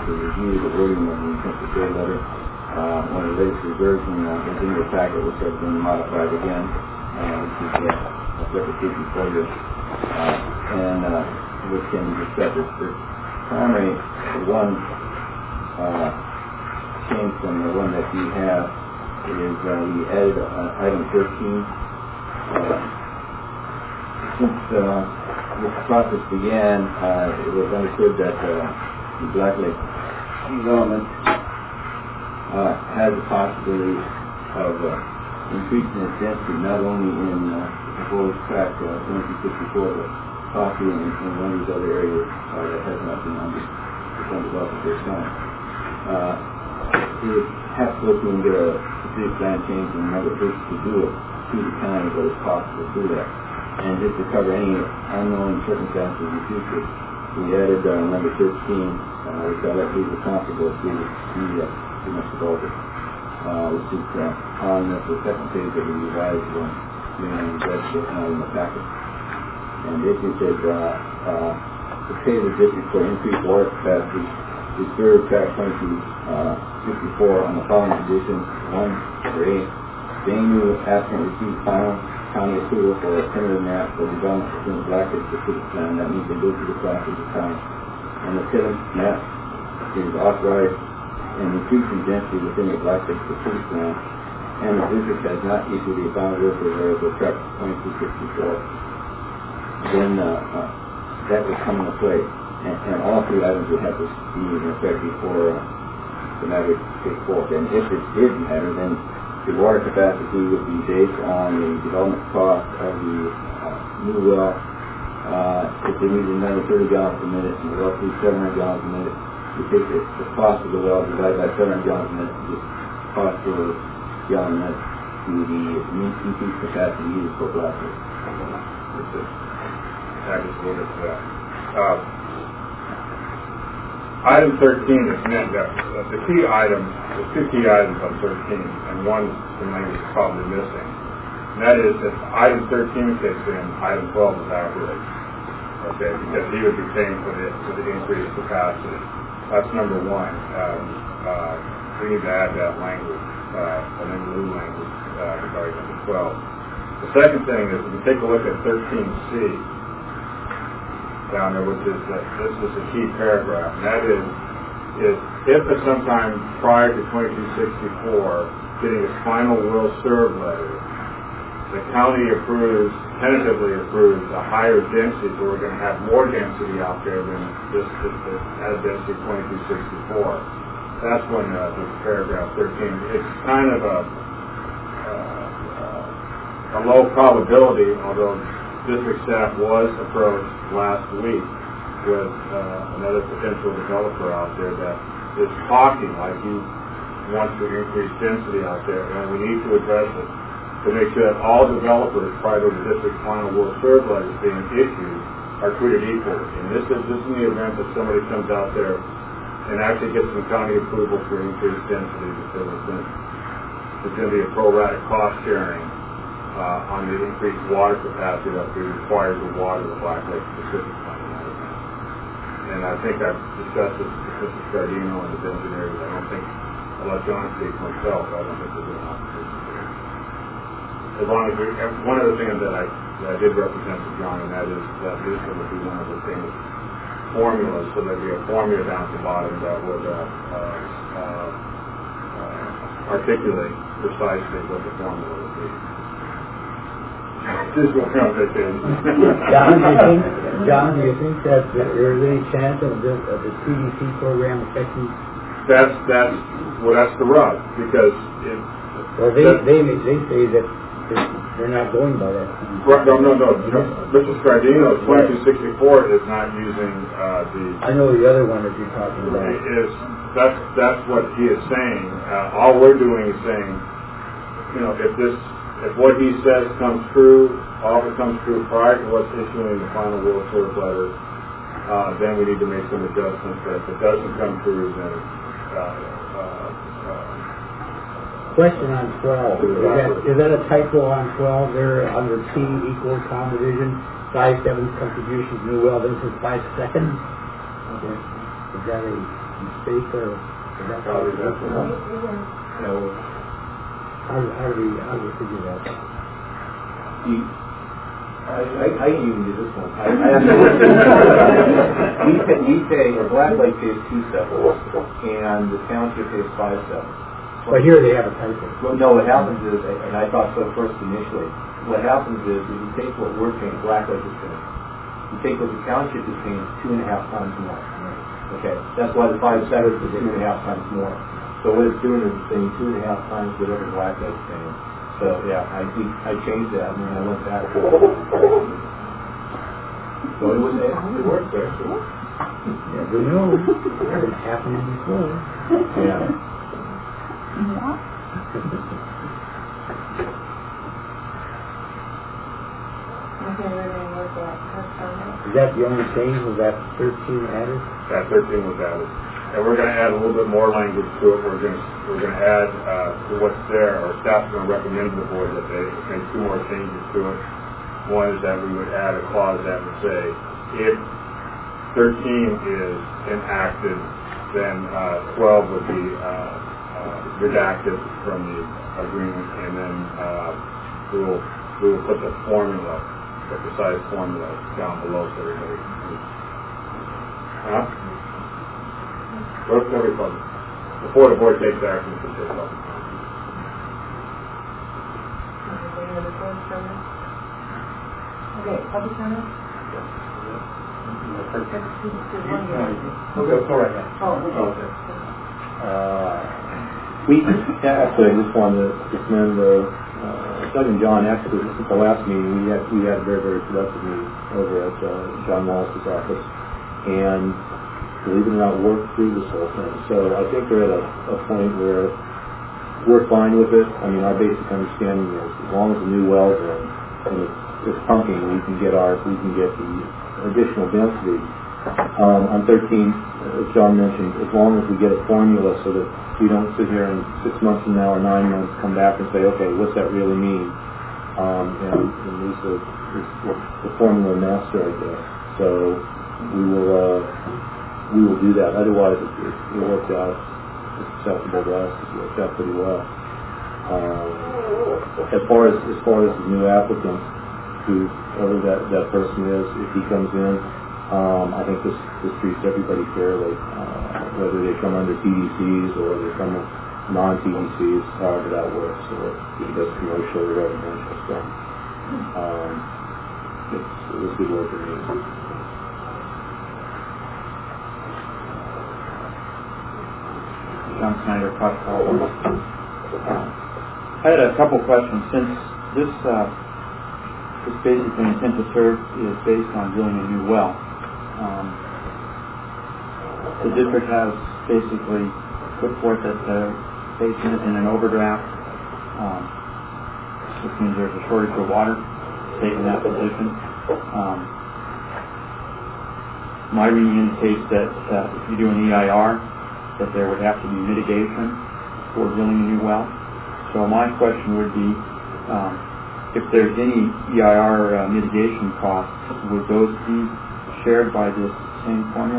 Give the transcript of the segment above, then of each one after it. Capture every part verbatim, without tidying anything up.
to review the wording of the intent to pay letter. Uh, one of the latest version uh, is in your packet, which has been modified again, uh, which is uh, a replication for you, uh, and uh, which can be discussed. The primary one uh, change from the one that you have is uh, we added uh, item thirteen. Uh, since uh, this process began, uh, it was understood that uh, the Black Lake development uh, has the possibility of uh, increasing its density not only in uh, the proposed track uh, twenty-two sixty-four, but possibly in, in one of these other areas uh, that has not been under developed at this time. Uh, we would have to look and get a city plan change in the number of places to do it to the county, but it's possible to do that. And just to cover any unknown circumstances in the future, we added uh, number thirteen, uh, which I let people comfortable to see uh, pretty much develop it, uh, which is uh, on the second page of the revised one, and that's uh, in the packet. And it says, uh, uh, to pay the district for increased water capacity, reserve track twenty-two sixty-four on the following conditions. One, for A, the new applicant receives final county approval for a tentative map for development within the Black Lake Pacific Plan. That means they go through the process of time. And the tentative map is authorized and increasing density within the Black Lake Pacific Plan. And the district has not issued a final referral area for track twenty-two sixty-four. Then uh, uh, that would come into play. And, and all three items would have to be in effect before uh, the matter would take forth. And if it did matter, then the water capacity would be based on the development cost of the uh, new well. Uh, if they needed another thirty gallons per minute and the well needs seven hundred gallons per minute, you take the, the cost of the well divided by seven hundred gallons per minute, the cost per gallon a minute to the increased capacity needed for Black Lake. I just a little bit to that. Uh, item thirteen is meant that uh, the key item, the two key items on thirteen, and one the language is probably missing. And that is if item thirteen kicks in, item twelve evaporates. Okay, because he would be paying for the for the increased capacity. That's number one. Um, uh, we need to add that language, uh, an in lieu language uh, regarding number twelve. The second thing is if you take a look at thirteen C. Down there, which is that this is a key paragraph, and that is, is if at some time prior to twenty-two sixty-four getting its final will serve letter, the county approves, tentatively approves a higher density, so we're going to have more density out there than this, this, this added density twenty-two sixty-four. That's when uh, this paragraph thirteen, it's kind of a, uh, a low probability, although district staff was approached last week with uh, another potential developer out there that is talking like he wants to increase density out there, and we need to address it to make sure that all developers prior to the district's final will serve letters being issued are treated equally. And this is just in the event that somebody comes out there and actually gets some county approval for increased density, because it's going to, it's going to be a pro-rata cost sharing Uh, on the increased water capacity that we require to water the Black Lake Pacific Plan. And I think I've discussed this with Mister Scardino and his engineers. I don't think, I'll let John speak for himself, I don't think there's an opportunity there. As long as we, one of the things that I, that I did represent to John, and that is that this would be one of the things, formulas, so there'd be a formula down at the bottom that would uh, uh, uh, uh, articulate precisely what the formula would be. This will come to John, do you think, John, do you think that there is any chance of the, of the C D C program affecting? That's that's well, that's the rub, because it. Well, they they they say that they're not going by that. Right, no, no, no, no. Mister Scardino, twenty-two sixty-four is not using uh, the. I know the other one that you're talking about. Is that's that's what he is saying. Uh, all we're doing is saying, you know, if this. If what he says comes true, all of it comes true prior to what's issuing the final will serve letter, uh, then we need to make some adjustments. But if it doesn't come true, then uh, uh, uh, question on twelve. Is that, is that a typo on twelve there under T equals town division, five sevenths contributions new well, then it says five seconds? Okay. Is that a from state or? Is that Probably that's the one. You know, How, how do we, how do we figure that out? you, I, I, I can even do this one. I, I have no we pay, we pay, or Black Lake pays two sevens, and the township pays five sevens. But here they have a typo. Well, no, what happens is, and I thought so first initially, what happens is, if you take what we're paying, Black Lake is paying, you take what the township is paying, two and a half times more. Okay, that's why the five sevens is two and a half times more. So what it's doing is it's paying two and a half times whatever Black Lake's paying. So yeah, I I changed that and then I went back. So it was it, it worked there. Yeah, we know. It's happening before. Yeah. Is that the only change? Was that thirteen added? That thirteen was added. And we're going to add a little bit more language to it. We're going to we're going to add uh, to what's there. Our staff's going to recommend to the board that they make two more changes to it. One is that we would add a clause that would say, if thirteen is enacted, then uh, twelve would be uh, uh, redacted from the agreement, and then uh, we will we will put the formula, the precise formula, down below so everybody can see. Huh? What's every public? Before the board takes action, it should take public. Okay, public comment? Okay, go right ahead. Oh, okay. Uh, we actually, I just wanted to commend uh, uh, Doug and John. Actually, since the last meeting, we had we had a very very productive meeting over at uh, John Wallace's office, and believe it or not, worked through this whole thing. So I think we're at a, a point where we're fine with it. I mean, our basic understanding is as long as the new wells are in, and it's, it's pumping, we can get our we can get the additional density. Um, on thirteen, as John mentioned, as long as we get a formula so that we don't sit here in six months from now or nine months come back and say, okay, what's that really mean? Um, and, and Lisa is the formula master, I guess. So we will uh, we will do that. Otherwise, it, it, it worked out acceptable to us. It worked out pretty well. Um, as far as as far as the new applicant, whoever that that person is, if he comes in, um, I think this this treats everybody fairly, uh, whether they come under T D Cs or they come non T D Cs, however that works, or if it's commercial or residential. So um, it's, it was good work for me. John Snyder, Fox Hall. Uh, I had a couple questions. Since this uh, this basically intent to serve is based on drilling a new well, um, the district has basically put forth that the basin is in an overdraft, um, which means there's a shortage of water, taking that position. Um, my reading indicates that uh, if you do an E I R, that there would have to be mitigation for drilling a new well. So my question would be, um, if there's any E I R uh, mitigation costs, would those be shared by this same formula?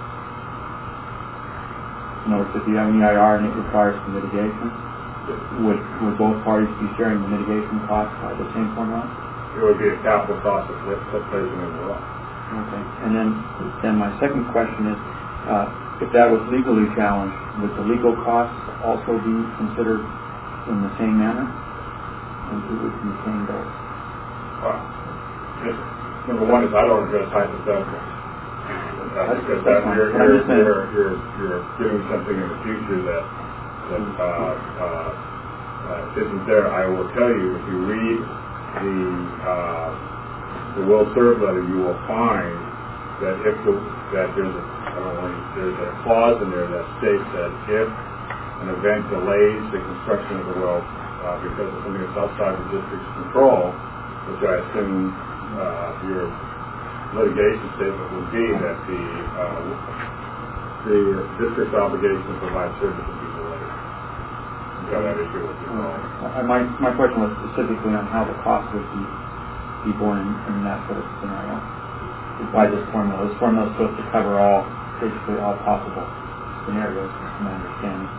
In other words, if you have an E I R and it requires some mitigation, would, would both parties be sharing the mitigation costs by the same formula? It would be a capital cost of placing in the well. Okay. And then, then my second question is, uh, if that was legally challenged, would the legal costs also be considered in the same manner? And who would contain those? Uh, just, number one is I don't address hypotheticals. Uh, because that you're, you're, you're, you're, you're giving something in the future that, that uh, uh, uh, isn't there. I will tell you, if you read the uh, the will serve letter, you will find that if the, that there's a I don't know, there's a clause in there that states that if an event delays the construction of the well uh, because of something that's outside the district's control, which I assume uh, your litigation statement would be that the uh, the district's obligation to provide service would be delayed. So that issue would be solved. Uh, my my question was specifically on how the cost would be be borne in, in that sort of scenario. By this formula, this formula is supposed to cover all, basically all possible scenarios, from my understanding.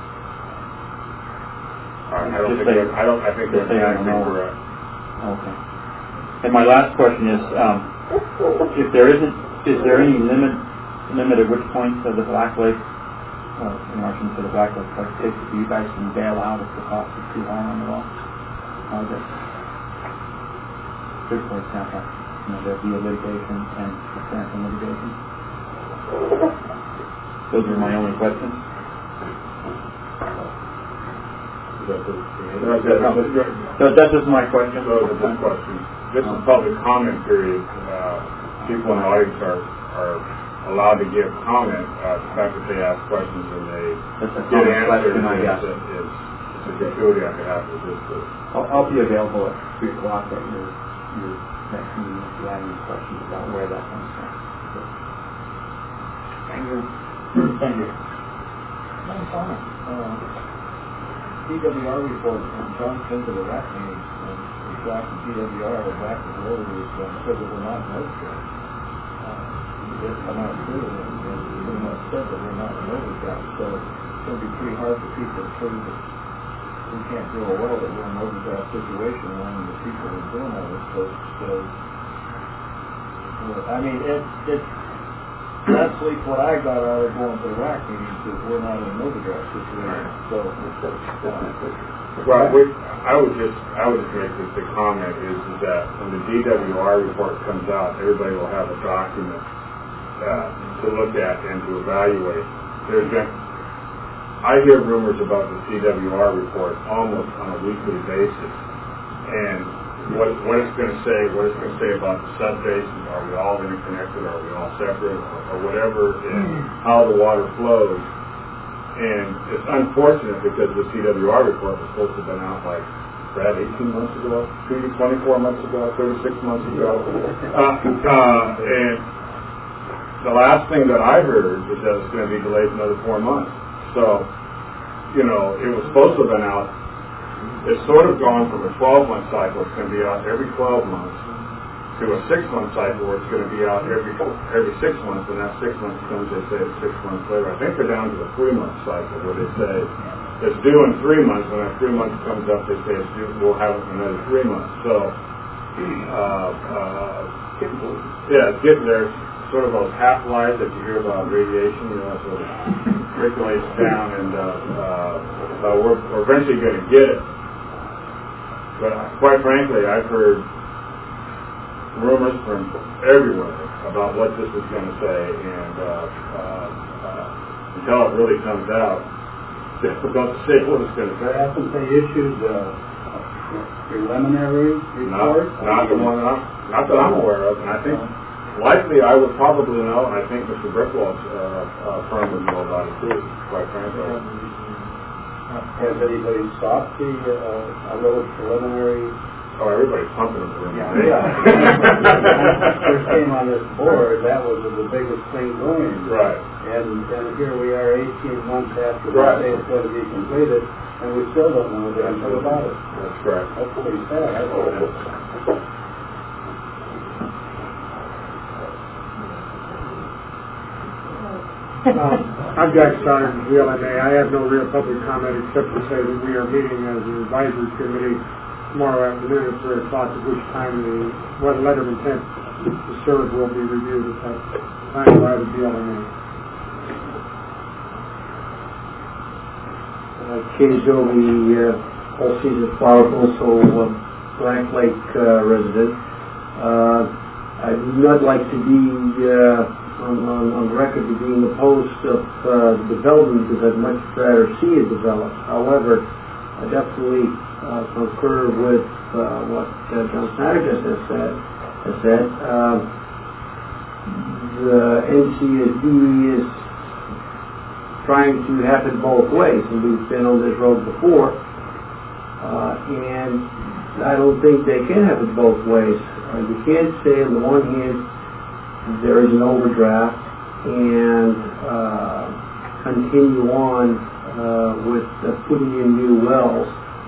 I I don't Just think, say- we're- I don't, I think just we're, say I I don't think know. we're, uh, Okay. And my last question is, um, if there isn't, is there any limit, limit at which point of the Black Lake, well, in relation to the Black Lake Park case, that you guys can bail out if the cost is too high on the law? How is it? Good, for example, you know, there'd be a litigation and substantial litigation. Those are my only questions. no, that's, that's, So that's just my question. So the this question, this is public comment period. Uh, people in the audience are, are allowed to give comment. Uh, the fact that they ask questions and they That's a get common answers question, I is, guess. is, is a gratuity on behalf of this group. I'll, I'll be available at three o'clock at your, your next meeting if you have any questions about where that comes from. Thank you. Thank you. One comment. Uh, P W R report from John came to the R A C meeting, and the fact that P W R was active voters uh, said that we're not in overdraft. Uh, It come out too, and, and pretty much said that we're not in overdraft, so it's going to be pretty hard for people to prove that we can't do a well that we're in an overdraft situation when the people are doing all this. So, so uh, I mean, it, it's that's at least what I got out of going to the R A C meetings, is we're not in an overdraft situation. So, uh, Well, we, I would just, I would just make this the comment is, is that when the D W R report comes out, everybody will have a document uh, to look at and to evaluate. There's been, I hear rumors about the C W R report almost on a weekly basis, and what, what it's going to say, what it's going to say about the subbasin, are we all interconnected, are we all separate, or, or whatever, and how the water flows. And it's unfortunate because the C W R report was supposed to have been out like, Brad, eighteen months ago, twenty-four months ago, thirty-six months ago. Uh, uh, and the last thing that I heard is that it's going to be delayed another four months. So, you know, it was supposed to have been out. It's sort of gone from a twelve-month cycle, it's going to be out every twelve months, to a six-month cycle where it's going to be out every every six months, and that six months comes, they say, six months later. I think they're down to a three-month cycle where they say it's due in three months. When that three months comes up, they say it's due, we'll have it in another three months. So, uh, uh, yeah, it's getting there. Sort of those half-lives that you hear about radiation, you know, sort of percolates down, and uh, uh, uh, we're, we're eventually going to get it. But quite frankly, I've heard rumors from everywhere about what this is going to say, and uh, uh, uh, until it really comes out, it's difficult to say what it's going to say. Haven't they issued a preliminary Not, report? not the one, I'm, not that I'm aware of, and I think likely I would probably know, and I think Mister Brickwald's uh, uh, firm would know about it too, quite frankly. Has anybody sought the, uh, a little preliminary? Oh, everybody's pumping them. Yeah. First came on this board, that was the biggest thing going. Right. And, and here we are eighteen months after Right. they say it's going to be completed, and we still don't know anything about it. That's correct. That's pretty sad. I think. Um, I'm Jack Stoddard from the L M A. I have no real public comment except to say that we are meeting as an advisory committee tomorrow afternoon at three o'clock, at which time the what letter of intent to serve will be reviewed at that time by the L M A. Katie Joby, uh, All Seasons Flower, also uh, Black Lake uh, resident. Uh, I would not like to be uh, on, on, on record to being opposed of uh, development, because I'd much rather see it develop. However, I definitely uh, concur with uh, what uh, John Snyder just has said. Has said. Uh, the N C S D is trying to have it both ways, and we've been on this road before, uh, and I don't think they can have it both ways. Uh, you can't say on the one hand there is an overdraft and uh, continue on uh, with uh, putting in new wells,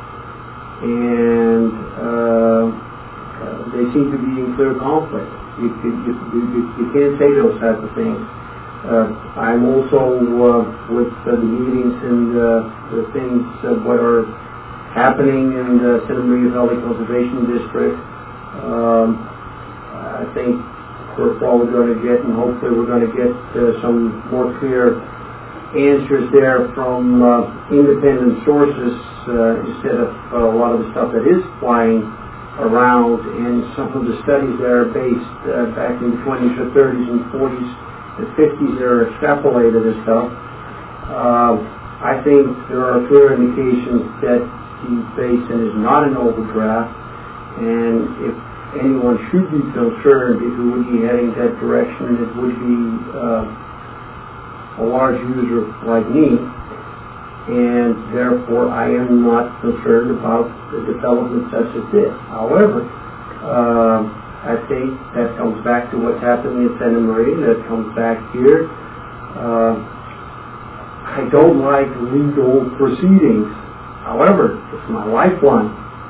and uh, uh, they seem to be in clear conflict. You, you, you, you, you can't say those type of things. uh, I'm also uh, with uh, the meetings and uh, the things uh, what are happening in the Santa Maria Valley Conservation District. Um, I think we're probably going to get, and hopefully we're going to get uh, some more clear answers there from uh, independent sources uh, instead of uh, a lot of the stuff that is flying around, and some of the studies that are based uh, back in the twenties or thirties and forties and fifties that are extrapolated and stuff. Uh, I think there are clear indications that the basin is not an overdraft, and if anyone should be concerned, if it would be heading that direction, it would be uh, a large user like me, and therefore I am not concerned about the development such as this. However, uh, I think that comes back to what's happening in Santa Maria, that comes back here. Uh, I don't like legal proceedings. However, it's my lifeline,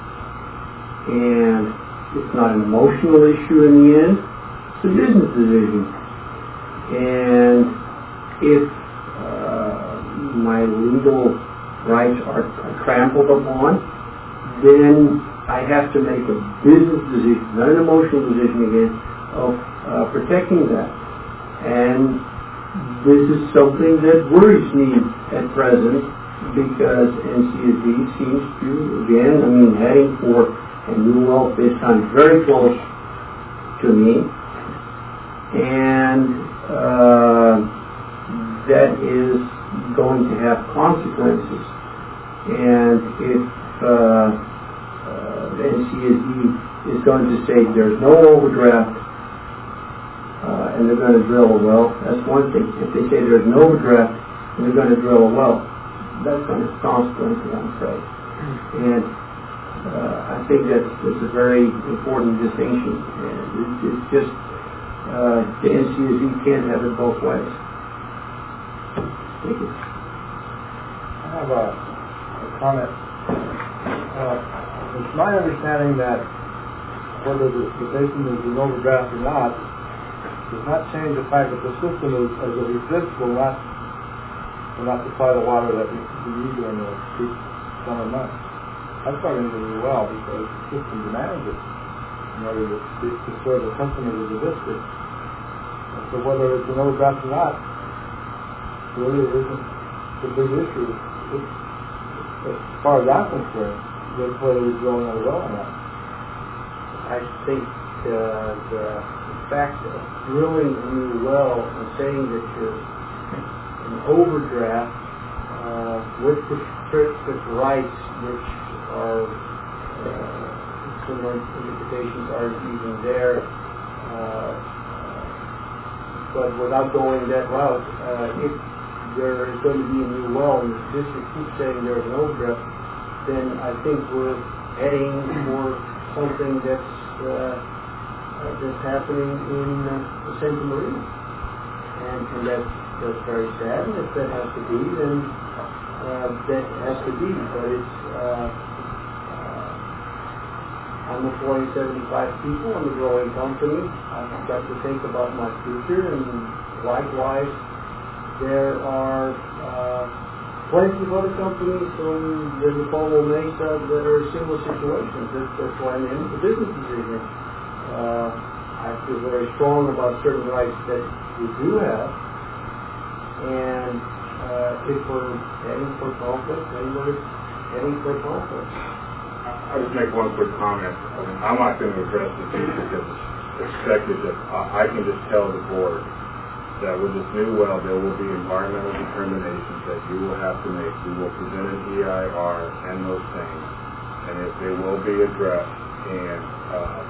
and it's not an emotional issue in the end, it's a business decision. And if uh, my legal rights are, are trampled upon, then I have to make a business decision, not an emotional decision again, of uh, protecting that. And this is something that worries me at present, because N C S D seems to, again, I mean, heading for a new well this time very close to me, and uh, that is going to have consequences. And if uh, uh, N C S D is going to say there's no overdraft uh, and they're going to drill a well, that's one thing. If they say there's no overdraft and they're going to drill a well, that's going to have consequences, I'm afraid. And uh, I think that's, that's a very important distinction. And it's, it's just uh, the N C S D can't have it both ways. Thank you. I have a, a comment. Uh, it's my understanding that whether the, the basin is an overdraft or not does not change the fact that the system is, as it exists, will not will not supply the water that we, we need during the peak summer months. That's not going to do well because the system demands it in order to, to serve the customers of the district. And so whether it's an overdraft or not really isn't the big issue. It's, as far as I'm concerned, it's whether we're drilling a well or not. I think uh, the, the fact of drilling a new well and saying that you're an overdraft uh, with restricted rights, which are uh, similar interpretations aren't even there, uh, but without going that route, uh, if there is going to be a new well and the district keeps saying there's an overdraft, then I think we're heading for something that's uh, uh, that's happening in uh, Santa Maria, and, and that's that's very sad. And if that has to be, then uh, that has to be. But it's uh, uh, I'm employing seventy-five people. I'm a growing company. I've got to think about my future, and likewise, there are uh, plenty of other companies from the Napoleon Mesa that are in similar situations. That's, that's why I'm in the business decision. Uh, I feel very strong about certain rights that we do have, and uh, if we're heading for conflict, then we're heading for conflict. I'll just make one quick comment. I mean, I'm not going to address this issue because it's expected that I, I can just tell the board that with this new well, there will be environmental determinations that you will have to make. We will present an E I R and those things, and if they will be addressed, and uh,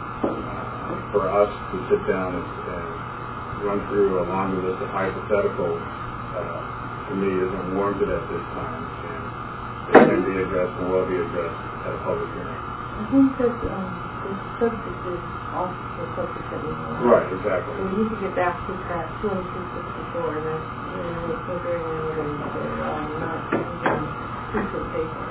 for us to sit down and, and run through a longer list of hypotheticals, uh, to me, isn't warranted at this time, and they can be addressed and will be addressed at a public hearing. I think that um, the subject is off the subject that we want. Right, exactly. So we need to get back to that two and two sixty-four, and that's really figuring out and um, not using piece of paper.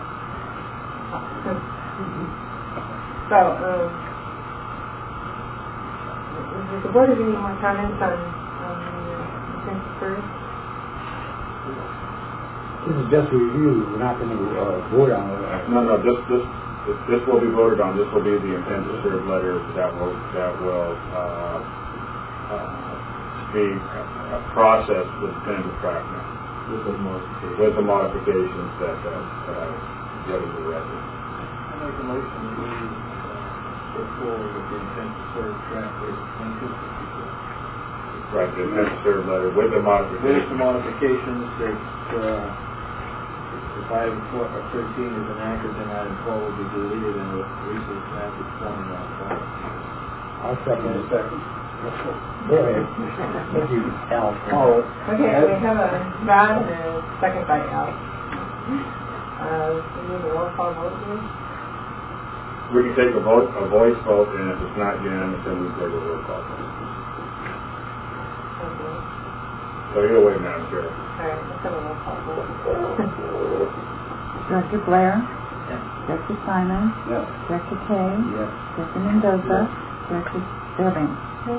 So, um, does the board have any more comments on, on the intent to serve? This is just review, we're not going to uh, vote on it. No, no, this, this, this will be voted on. This will be the intent to serve letter that will, that will, uh, uh, be a process with definitive track now. With the modifications. With the modifications that, uh, that I read in the record. I make a motion that we uh, go forward with the intent to serve track rate twenty-two fifty-four. Right, the intent to serve letter with the With modifications. the modifications that, uh, if item four, or thirteen is enacted, then item four will be deleted and the resource map is twenty not five. I'll second the second. Go ahead. Thank you, Al. Oh, Okay, we have a Rod and a second by Al. Uh, we need a roll call vote here. We can take a vote, a voice vote, and if it's not unanimous, then we take a roll call vote. Okay. So either way, Madam Chair. All right, let's have a roll call vote. Director Blair? Yes. Director Simon? Yes. Director Kay? Yes. Director Mendoza? Director Fairbanks?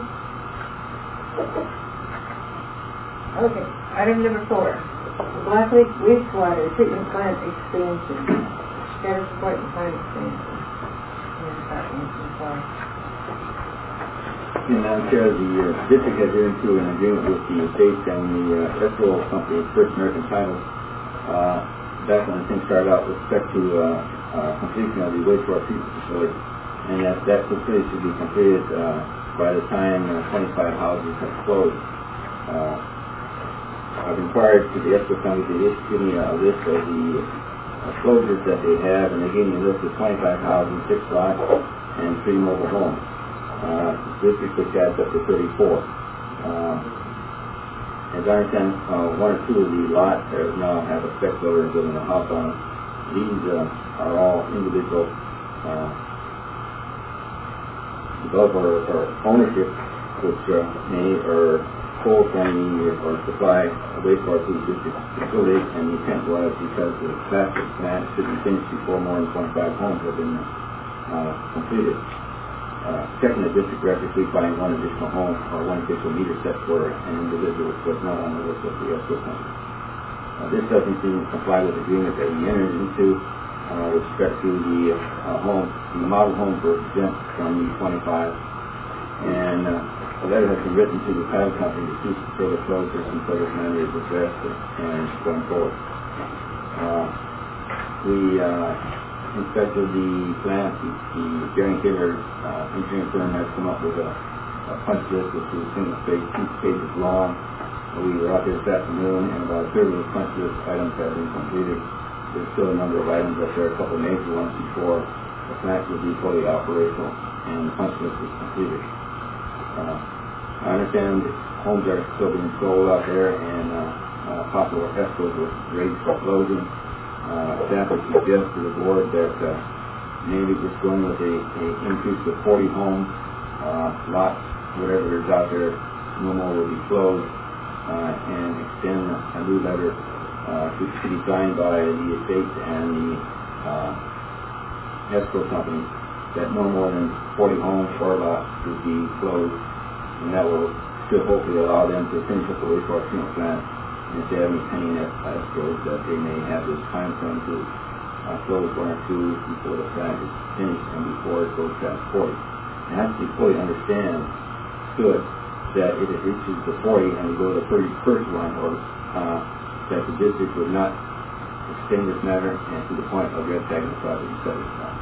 Okay, item number four. Black Lake wastewater treatment plant expansion. Status report and time expansion. And that one's in play. And Madam Chair, the uh, district has entered into an agreement with the state and the uh, escrow company, First American Title, uh, back when things started out with respect to uh, uh, completion of the wastewater treatment facility. And that, that facility should be completed uh, by the time uh, twenty-five houses have closed. Uh, I've inquired to the escrow company to issue me a list of the uh, closures that they have, and they gave me a list of twenty-five houses, six lots, and three mobile homes. Uh, district which adds up to thirty-four. Uh, as I understand, uh, one or two of the lots there now have a spec builder building a house on them. These uh, are all individual uh, developer or ownership, which uh, may or coal from the or supply wastewater to the district facility, and the intent was because the plastic plant should be finished before more than twenty-five homes have been uh, completed. Uh, checking the district records, we find one additional home or one additional meter set for an individual which was not on the list of the escrow company. Uh, this doesn't seem to comply with the agreement that we entered into uh, with respect to the uh, home. The model homes were exempt from the twenty-five, and uh, a letter has been written to the title company to cease further closures until this matter is addressed and going forward. Uh, we uh, inspected the plant. The, the Jerry Taylor uh, engineering firm has come up with a, a punch list which is single page, two pages long. We were out there this afternoon, and about a third of the punch list items have been completed. There's still a number of items up there, a couple of major ones before the plant will be fully operational and the punch list is completed. Uh, I understand homes are still being sold out there, and uh, uh, possible escrows were raised for closing. Uh, staff would suggest to the board that uh, maybe just going with a, a increase of forty homes, uh, lots, whatever is out there, no more will be closed, uh, and extend a new letter uh, to, to be signed by the estate and the uh, escrow company that no more than forty homes or lots would be closed, and that will still hopefully allow them to finish up the wastewater treatment plant. And if they have any pending escrows, that they may have this time frame to uh, close one or two before the plant is finished and before it goes past forty. It has to be fully understood that if it reaches the forty and we go to the thirty-first one, or uh, that the district would not extend this matter and to the point of red tagging the project and set it aside.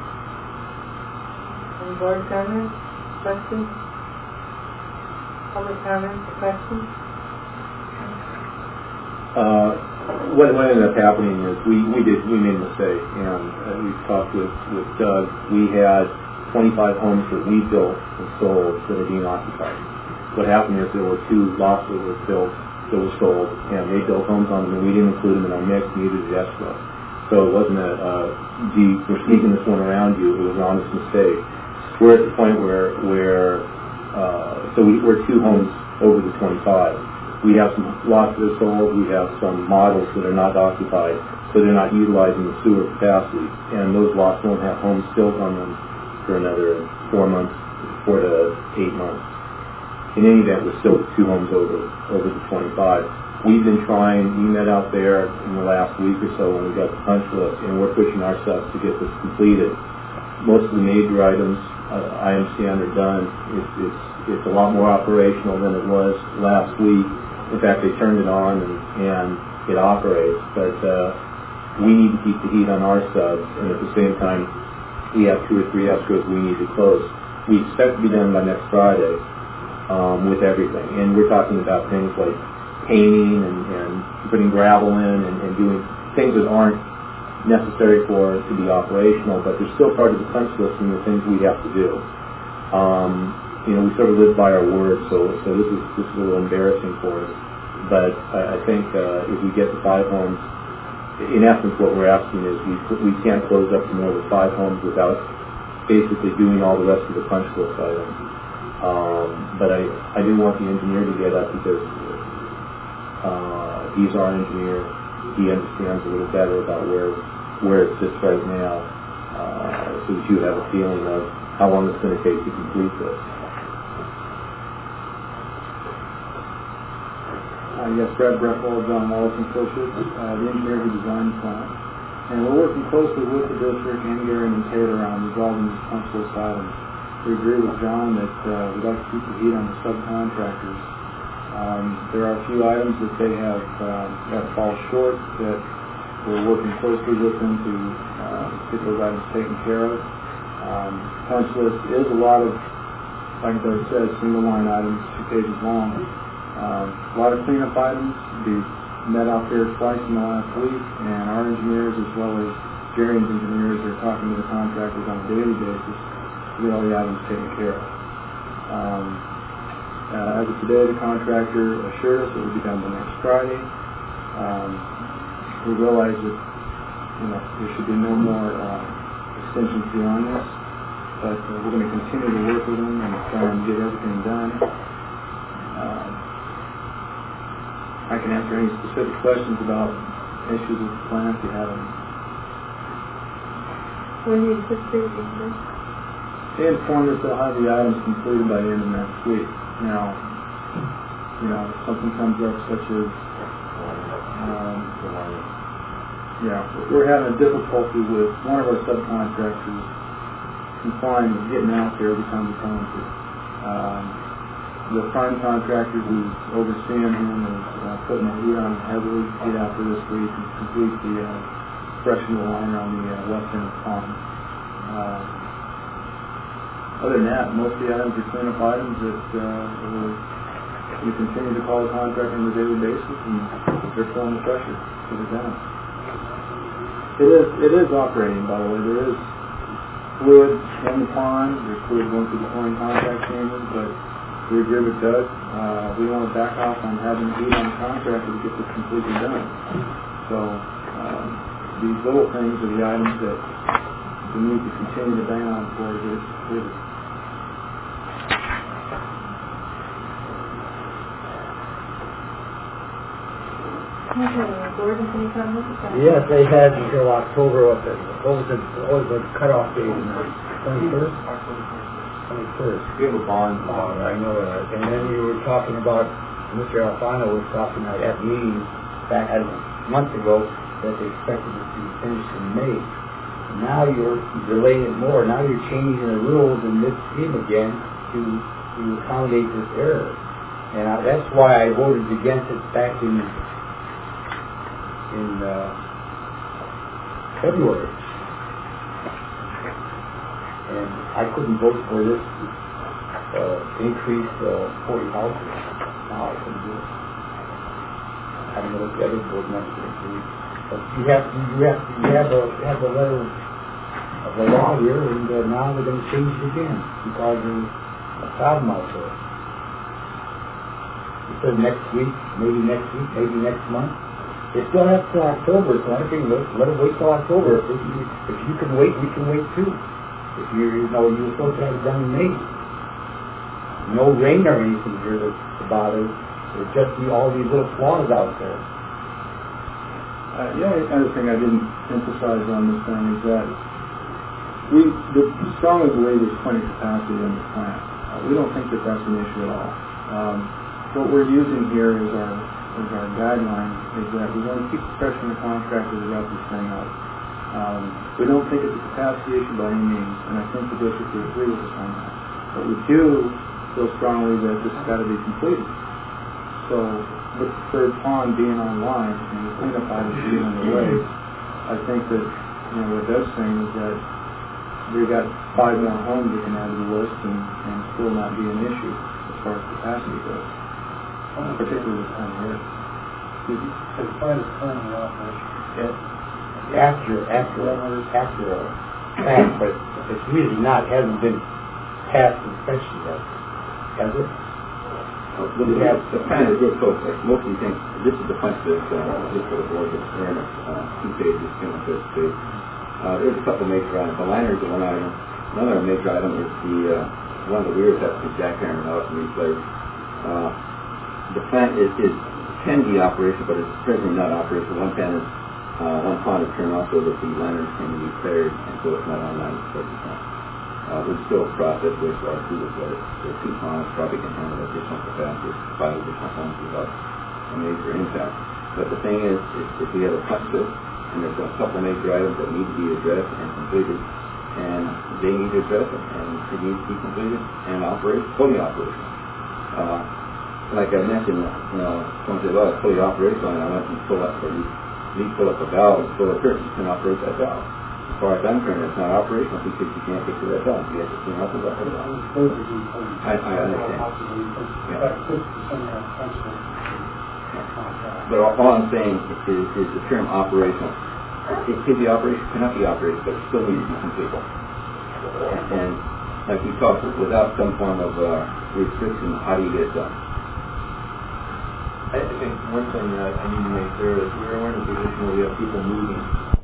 Any board comments, questions? Public comments or questions? Uh, what, what ended up happening is we, we did we made a mistake, and uh, we talked with, with Doug. We had twenty-five homes that we built and sold that are being occupied. What happened is there were two lots that were built that were sold, and they built homes on them, and we didn't include them in our mix, neither did escrow. So it wasn't a, uh, gee, we're sneaking this one around you. It was an honest mistake. We're at the point where, where uh, so we, we're two homes over the twenty-five. We have some lots that are sold. We have some models that are not occupied, so they're not utilizing the sewer capacity. And those lots won't have homes built on them for another four months, four to eight months. in any event, we're still two homes over over the twenty-five. We've been trying, we met out there in the last week or so when we got the punch list, and we're pushing ourselves to get this completed. Most of the major items, uh, I understand, are done. It's, it's, it's a lot more operational than it was last week. In fact, they turned it on and, and it operates, but uh, we need to keep the heat on our subs, and at the same time, we have two or three escrows we need to close. We expect to be done by next Friday um, with everything, and we're talking about things like painting and, and putting gravel in and, and doing things that aren't necessary for it to be operational, but they're still part of the punch list and the things we have to do. Um, you know, we sort of live by our word, so so this is this is a little embarrassing for us. But I, I think uh, if we get the five homes, in essence, what we're asking is we we can't close up to more than five homes without basically doing all the rest of the punch list items. Um, but I I do want the engineer to get up because uh, he's our engineer. He understands a little better about where where it sits right now, uh, so that you have a feeling of how long it's going to take to complete this. Uh, yes, Brad Breffel, John Wallace and Associates, uh, the engineer who designed the plant. And we're working closely with the district and Gary and Taylor on resolving these punch list items. We agree with John that uh, we'd like to keep the heat on the subcontractors. Um, there are a few items that they have uh, that fall short that we're working closely with them to uh, get those items taken care of. Um, punch list is a lot of, like I said, single line items, two pages long. Um, a lot of cleanup items. We met out there twice in the last week, and our engineers as well as Jerry's engineers are talking to the contractors on a daily basis to get all the items taken care of. Um, Uh, as of today, the contractor assured us it would be done by next Friday. Um, we realize that, you know, there should be no more uh, extensions beyond this, but uh, we're going to continue to work with them and try and get everything done. Um, I can answer any specific questions about issues with the plant if you have any. When do you anticipate being done? They informed us they'll have the items completed by the end of next week. Now, you know, if something comes up such as, um, yeah, we're having a difficulty with one of our subcontractors complying with getting out there every time we tell them to. Um, the prime contractor who's overseeing him is uh, putting the heat on heavily to get out there this week and complete the uh, freshen the liner on the uh, west end of the pond. Uh, Other than that, most of the items are cleanup items that uh, we're, we continue to call the contractor on a daily basis, and they're feeling the pressure to get it done. It is it is operating, by the way. There is fluid in the pond. There's fluid going through the chlorine contact chamber, but we agree with Doug. Uh, we want to back off on having heat on the contractor to get this completely done. So um, these little things are the items that we need to continue to bang on for to get it completed. Gordon, can you comment? Yes, they had until October, what the, what was the, what was the cutoff date, twenty-first? twenty-first. We have a bond. Uh, I know that. And then you were talking about, Mister Alfano was talking at that meeting back a month ago that they expected it to be finished in May. And now you're delaying it more. Now you're changing the rules in midstream again to, to accommodate this error. And I, that's why I voted against it back in in uh, February. And I couldn't vote for this uh, increase uh, forty houses. Now I couldn't do it. I haven't looked at the other board members agree. But you have you have you have a you have a letter of the law here, and uh, now they're going to change it again because there's a problem out there. You said next week, maybe next week, maybe next month. They still have till October, so I think let, let it wait till October. If you, if you can wait, we can wait too. If you, you know, you were supposed to have it done in May. No rain or anything here that's about it. There's just the, all these little flaws out there. Uh, the only other thing I didn't emphasize on this thing is that we the, strongly believe there's plenty of capacity in the plant. Uh, we don't think that that's an issue at all. Um, what we're using here is our is our guideline, is that we want to keep the pressure on the contractor to wrap this thing up. Um, we don't think it's a capacity issue by any means, and I think the district would agree with us on that. But we do feel strongly that this has got to be completed. So, with the third pond being online and the cleanup items being underway, I think that, you know, what Doug's saying is that we've got five more homes we can add to the list and, and still not be an issue as far as capacity goes, uh, particularly this time of year. The plant is currently in operation. After, after, after the fact, but it's really not, hasn't been past inspection yet, has it? Uh, the, the, the plan is real close. Like most of you think, this is the punch list, uh, just for the board, it's awareness, uh, two pages, two and fifth page. Uh, there's a couple major items. The liners are one item. Another major item is the, uh, one of the weirs has to be jackhammered out and replaced. Uh, the plant is, is, can be operational, but it's presently not operational. One pan is, uh, one pond is turned off so that the liners can be cleared, and so it's not online at thirty percent. Uh, we still process wastewater through this, but the two ponds probably can handle additional capacity, five additional homes without a major impact. But the thing is, if, if we have a punch list, and there's a couple major items that need to be addressed and completed, and they need to address it, and it needs to be completed and operate, fully operational. Uh, like I mentioned, you know, someone said, well, it's fully operational, and I went and pull up, or you need to pull up a valve and pull a curtain, you can operate that valve. As far as I'm concerned, it's not operational because you can't get to that valve. You have to clean up the valve. I, I understand. Yeah. But all, all I'm saying is, is the term operational. It can be operational, cannot be operated, but it still needs to be completed. And like we talked, without some form of uh, restriction, how do you get it done? I think one thing that I need to make clear is we're in a position where we have people moving